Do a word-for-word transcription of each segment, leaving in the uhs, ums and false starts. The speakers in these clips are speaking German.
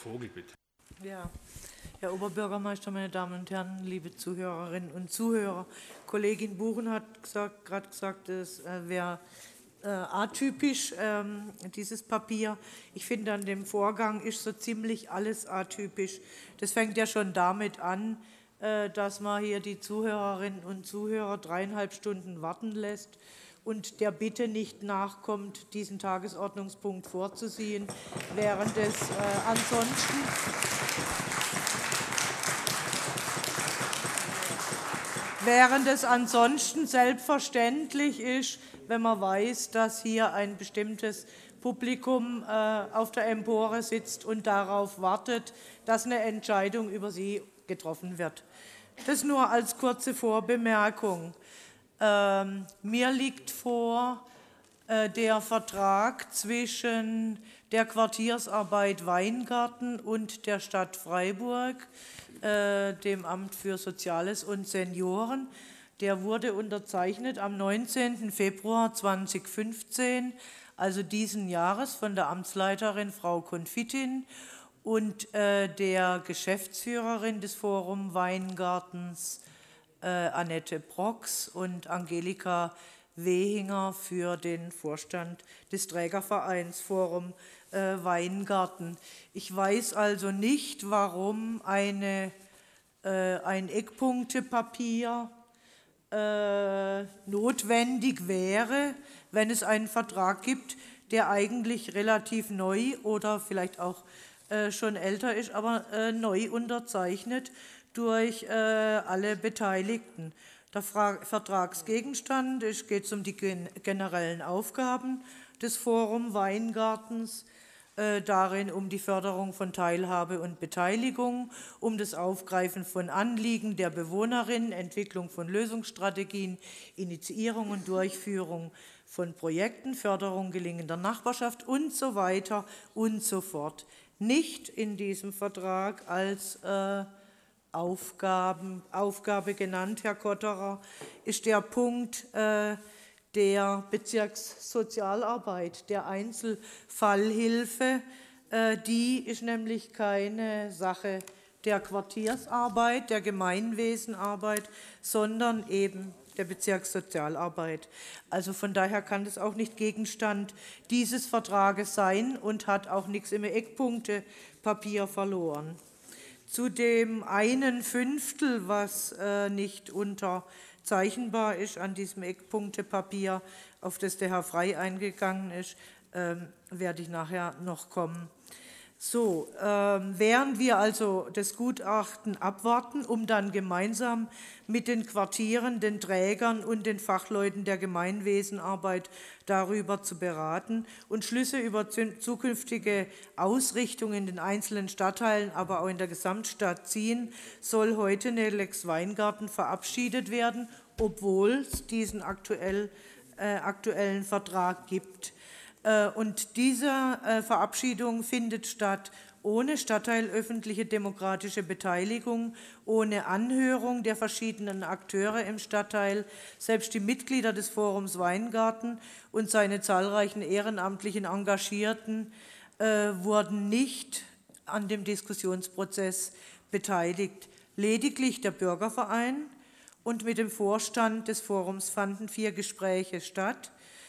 Vogel, bitte. Ja, Herr Oberbürgermeister, meine Damen und Herren, liebe Zuhörerinnen und Zuhörer. Kollegin Buchen hat gerade gesagt, es äh, wäre äh, atypisch, ähm, dieses Papier. Ich finde, an dem Vorgang ist so ziemlich alles atypisch. Das fängt ja schon damit an, äh, dass man hier die Zuhörerinnen und Zuhörer dreieinhalb Stunden warten lässt und der Bitte nicht nachkommt, diesen Tagesordnungspunkt vorzuziehen, während es äh, ansonsten während es ansonsten selbstverständlich ist, wenn man weiß, dass hier ein bestimmtes Publikum äh, auf der Empore sitzt und darauf wartet, dass eine Entscheidung über sie getroffen wird. Das nur als kurze Vorbemerkung. Ähm, mir liegt vor äh, der Vertrag zwischen der Quartiersarbeit Weingarten und der Stadt Freiburg, äh, dem Amt für Soziales und Senioren. Der wurde unterzeichnet am neunzehnten Februar zweitausendfünfzehn, also diesen Jahres, von der Amtsleiterin Frau Konfitin und äh, der Geschäftsführerin des Forum Weingartens, äh, Annette Brox, und Angelika Wehinger für den Vorstand des Trägervereins Forum äh, Weingarten. Ich weiß also nicht, warum eine, äh, ein Eckpunktepapier äh, notwendig wäre, wenn es einen Vertrag gibt, der eigentlich relativ neu oder vielleicht auch äh, schon älter ist, aber äh, neu unterzeichnet durch äh, alle Beteiligten. Der Fra- Vertragsgegenstand, es geht um die gen generellen Aufgaben des Forum Weingartens, äh, darin um die Förderung von Teilhabe und Beteiligung, um das Aufgreifen von Anliegen der Bewohnerinnen, Entwicklung von Lösungsstrategien, Initiierung und Durchführung von Projekten, Förderung gelingender Nachbarschaft und so weiter und so fort. Nicht in diesem Vertrag als äh, Aufgaben, Aufgabe genannt, Herr Kotterer, ist der Punkt äh, der Bezirkssozialarbeit, der Einzelfallhilfe. Äh, die ist nämlich keine Sache der Quartiersarbeit, der Gemeinwesenarbeit, sondern eben der Bezirkssozialarbeit. Also von daher kann das auch nicht Gegenstand dieses Vertrages sein und hat auch nichts im Eckpunktepapier verloren. Zu dem einen Fünftel, was äh, nicht unterzeichnbar ist an diesem Eckpunktepapier, auf das der Herr Frey eingegangen ist, äh, werde ich nachher noch kommen. So, äh, während wir also das Gutachten abwarten, um dann gemeinsam mit den Quartieren, den Trägern und den Fachleuten der Gemeinwesenarbeit darüber zu beraten und Schlüsse über zukünftige Ausrichtungen in den einzelnen Stadtteilen, aber auch in der Gesamtstadt ziehen, soll heute eine Lex Weingarten verabschiedet werden, obwohl es diesen aktuell, äh, aktuellen Vertrag gibt. Und diese Verabschiedung findet statt ohne stadtteilöffentliche demokratische Beteiligung, ohne Anhörung der verschiedenen Akteure im Stadtteil. Selbst die Mitglieder des Forums Weingarten und seine zahlreichen ehrenamtlichen Engagierten äh, wurden nicht an dem Diskussionsprozess beteiligt. Lediglich der Bürgerverein und mit dem Vorstand des Forums fanden vier Gespräche statt,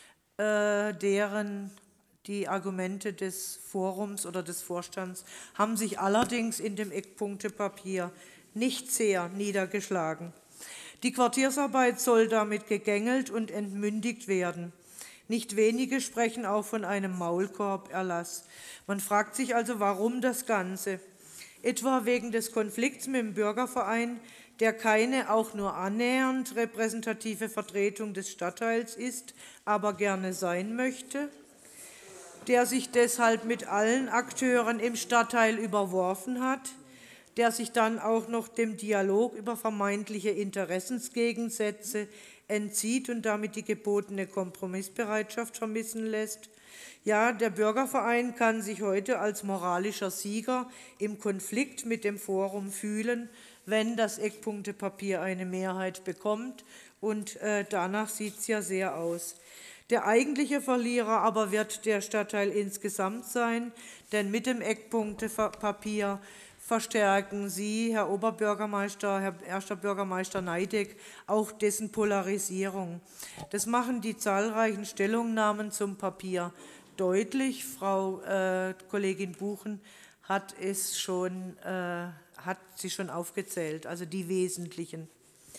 deren die Argumente des Forums oder des Vorstands haben sich allerdings in dem Eckpunktepapier nicht sehr niedergeschlagen. Die Quartiersarbeit soll damit gegängelt und entmündigt werden. Nicht wenige sprechen auch von einem Maulkorberlass. Man fragt sich also, warum das Ganze? Etwa wegen des Konflikts mit dem Bürgerverein, der keine auch nur annähernd repräsentative Vertretung des Stadtteils ist, aber gerne sein möchte, der sich deshalb mit allen Akteuren im Stadtteil überworfen hat, der sich dann auch noch dem Dialog über vermeintliche Interessensgegensätze entzieht und damit die gebotene Kompromissbereitschaft vermissen lässt. Ja, der Bürgerverein kann sich heute als moralischer Sieger im Konflikt mit dem Forum fühlen, wenn das Eckpunktepapier eine Mehrheit bekommt. Und äh, danach sieht es ja sehr aus. Der eigentliche Verlierer aber wird der Stadtteil insgesamt sein, denn mit dem Eckpunktepapier verstärken Sie, Herr Oberbürgermeister, Herr Erster Bürgermeister Neideck, auch dessen Polarisierung. Das machen die zahlreichen Stellungnahmen zum Papier deutlich. Frau äh, Kollegin Buchen hat es schon, äh, hat sie schon aufgezählt, also die wesentlichen.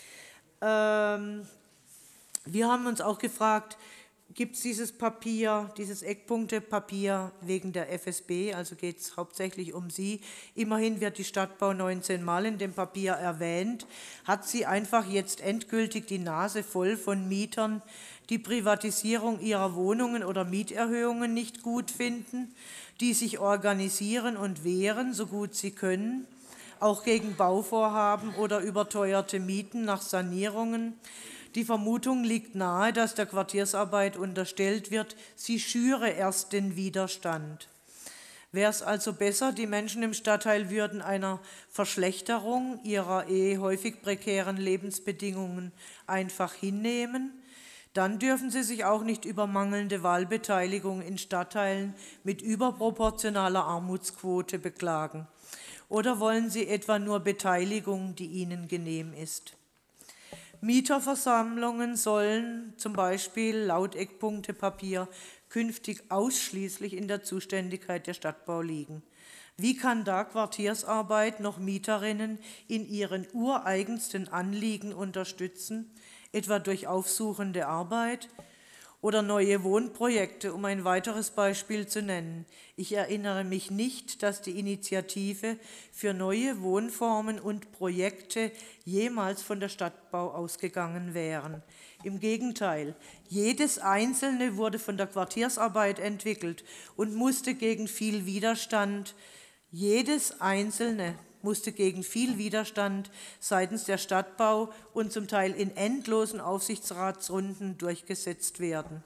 Ähm, wir haben uns auch gefragt, gibt es dieses Papier, dieses Eckpunktepapier wegen der F S B, also geht es hauptsächlich um Sie. Immerhin wird die Stadtbau neunzehn Mal in dem Papier erwähnt. Hat sie einfach jetzt endgültig die Nase voll von Mietern, die Privatisierung ihrer Wohnungen oder Mieterhöhungen nicht gut finden, die sich organisieren und wehren, so gut sie können, auch gegen Bauvorhaben oder überteuerte Mieten nach Sanierungen? Die Vermutung liegt nahe, dass der Quartiersarbeit unterstellt wird, sie schüre erst den Widerstand. Wäre es also besser, die Menschen im Stadtteil würden einer Verschlechterung ihrer eh häufig prekären Lebensbedingungen einfach hinnehmen? Dann dürfen sie sich auch nicht über mangelnde Wahlbeteiligung in Stadtteilen mit überproportionaler Armutsquote beklagen. Oder wollen sie etwa nur Beteiligung, die ihnen genehm ist? Mieterversammlungen sollen zum Beispiel laut Eckpunktepapier künftig ausschließlich in der Zuständigkeit der Stadtbau liegen. Wie kann da Quartiersarbeit noch Mieterinnen in ihren ureigensten Anliegen unterstützen, etwa durch aufsuchende Arbeit oder neue Wohnprojekte, um ein weiteres Beispiel zu nennen? Ich erinnere mich nicht, dass die Initiative für neue Wohnformen und Projekte jemals von der Stadtbau ausgegangen wären. Im Gegenteil, jedes einzelne wurde von der Quartiersarbeit entwickelt und musste gegen viel Widerstand, jedes einzelne musste gegen viel Widerstand seitens der Stadtbau und zum Teil in endlosen Aufsichtsratsrunden durchgesetzt werden.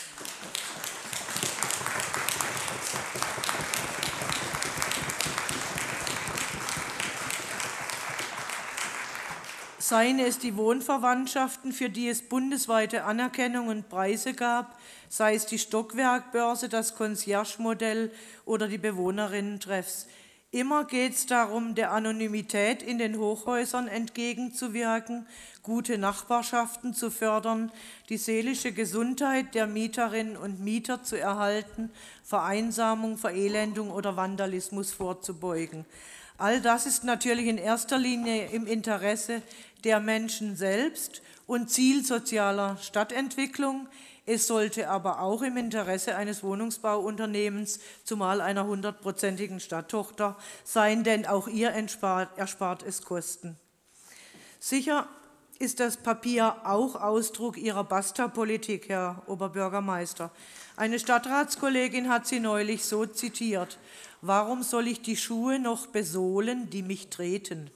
Seien es die Wohnverwandtschaften, für die es bundesweite Anerkennung und Preise gab, sei es die Stockwerkbörse, das Concierge-Modell oder die Bewohnerinnen-Treffs. Immer geht es darum, der Anonymität in den Hochhäusern entgegenzuwirken, gute Nachbarschaften zu fördern, die seelische Gesundheit der Mieterinnen und Mieter zu erhalten, Vereinsamung, Verelendung oder Vandalismus vorzubeugen. All das ist natürlich in erster Linie im Interesse der Menschen selbst und Ziel sozialer Stadtentwicklung. Es sollte aber auch im Interesse eines Wohnungsbauunternehmens, zumal einer hundertprozentigen Stadttochter, sein, denn auch ihr erspart, erspart es Kosten. Sicher ist das Papier auch Ausdruck Ihrer Basta-Politik, Herr Oberbürgermeister. Eine Stadtratskollegin hat Sie neulich so zitiert: Warum soll ich die Schuhe noch besohlen, die mich treten?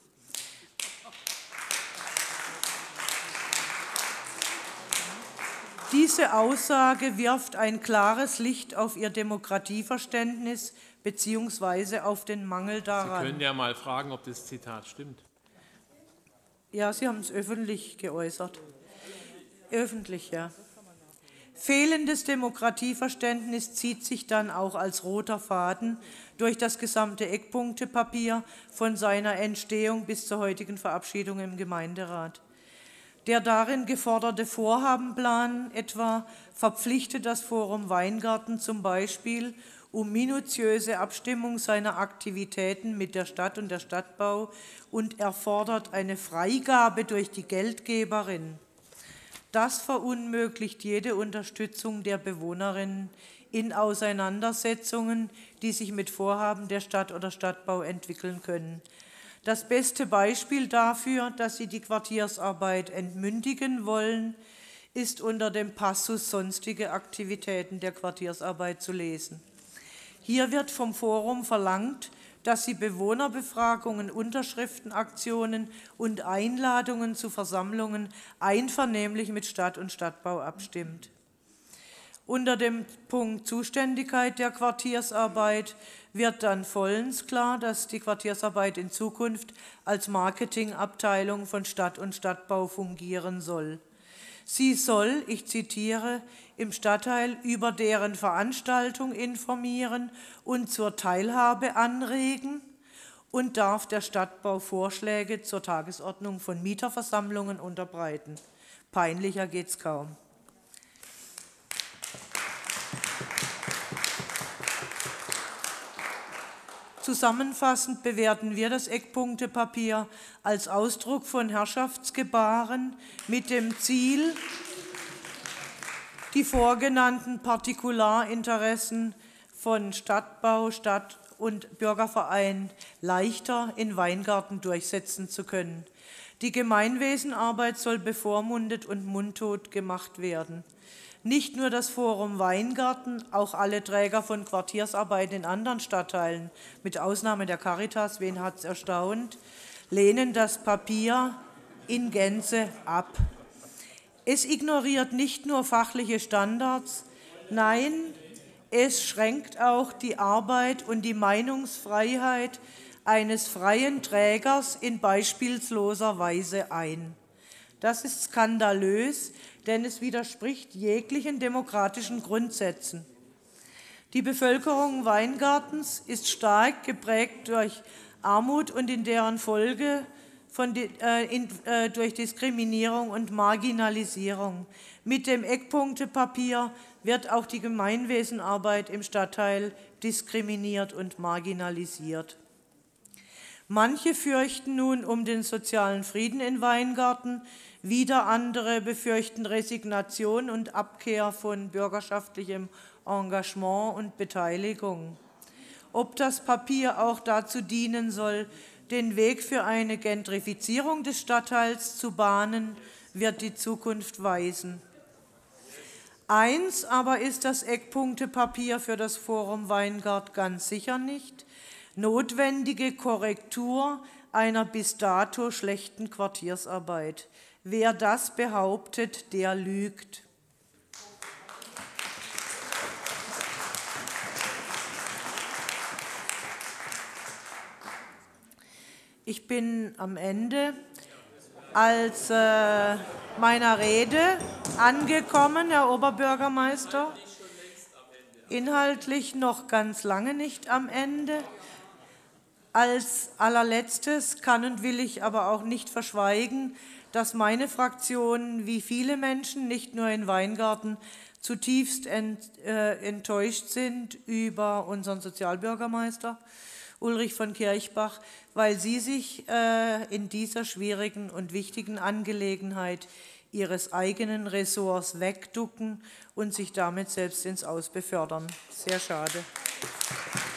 Diese Aussage wirft ein klares Licht auf Ihr Demokratieverständnis bzw. auf den Mangel daran. Sie können ja mal fragen, ob das Zitat stimmt. Ja, Sie haben es öffentlich geäußert. Öffentlich, ja. Fehlendes Demokratieverständnis zieht sich dann auch als roter Faden durch das gesamte Eckpunktepapier von seiner Entstehung bis zur heutigen Verabschiedung im Gemeinderat. Der darin geforderte Vorhabenplan etwa verpflichtet das Forum Weingarten zum Beispiel um minutiöse Abstimmung seiner Aktivitäten mit der Stadt und der Stadtbau und erfordert eine Freigabe durch die Geldgeberin. Das verunmöglicht jede Unterstützung der Bewohnerinnen in Auseinandersetzungen, die sich mit Vorhaben der Stadt oder Stadtbau entwickeln können. Das beste Beispiel dafür, dass Sie die Quartiersarbeit entmündigen wollen, ist unter dem Passus sonstige Aktivitäten der Quartiersarbeit zu lesen. Hier wird vom Forum verlangt, dass sie Bewohnerbefragungen, Unterschriftenaktionen und Einladungen zu Versammlungen einvernehmlich mit Stadt und Stadtbau abstimmt. Unter dem Punkt Zuständigkeit der Quartiersarbeit wird dann vollends klar, dass die Quartiersarbeit in Zukunft als Marketingabteilung von Stadt und Stadtbau fungieren soll. Sie soll, ich zitiere, im Stadtteil über deren Veranstaltung informieren und zur Teilhabe anregen und darf der Stadtbau Vorschläge zur Tagesordnung von Mieterversammlungen unterbreiten. Peinlicher geht's kaum. Zusammenfassend bewerten wir das Eckpunktepapier als Ausdruck von Herrschaftsgebaren mit dem Ziel, die vorgenannten Partikularinteressen von Stadtbau, Stadt- und Bürgerverein leichter in Weingarten durchsetzen zu können. Die Gemeinwesenarbeit soll bevormundet und mundtot gemacht werden. Nicht nur das Forum Weingarten, auch alle Träger von Quartiersarbeit in anderen Stadtteilen, mit Ausnahme der Caritas, wen hat es erstaunt, lehnen das Papier in Gänze ab. Es ignoriert nicht nur fachliche Standards, nein, es schränkt auch die Arbeit und die Meinungsfreiheit eines freien Trägers in beispielloser Weise ein. Das ist skandalös, denn es widerspricht jeglichen demokratischen Grundsätzen. Die Bevölkerung Weingartens ist stark geprägt durch Armut und in deren Folge von, äh, in, äh, durch Diskriminierung und Marginalisierung. Mit dem Eckpunktepapier wird auch die Gemeinwesenarbeit im Stadtteil diskriminiert und marginalisiert. Manche fürchten nun um den sozialen Frieden in Weingarten, wieder andere befürchten Resignation und Abkehr von bürgerschaftlichem Engagement und Beteiligung. Ob das Papier auch dazu dienen soll, den Weg für eine Gentrifizierung des Stadtteils zu bahnen, wird die Zukunft weisen. Eins aber ist das Eckpunktepapier für das Forum Weingart ganz sicher nicht: notwendige Korrektur einer bis dato schlechten Quartiersarbeit. Wer das behauptet, der lügt. Ich bin am Ende als äh, meiner Rede angekommen, Herr Oberbürgermeister. Inhaltlich noch ganz lange nicht am Ende. Als allerletztes kann und will ich aber auch nicht verschweigen, dass meine Fraktion, wie viele Menschen, nicht nur in Weingarten, zutiefst ent, äh, enttäuscht sind über unseren Sozialbürgermeister Ulrich von Kirchbach, weil sie sich äh, in dieser schwierigen und wichtigen Angelegenheit ihres eigenen Ressorts wegducken und sich damit selbst ins Aus befördern. Sehr schade.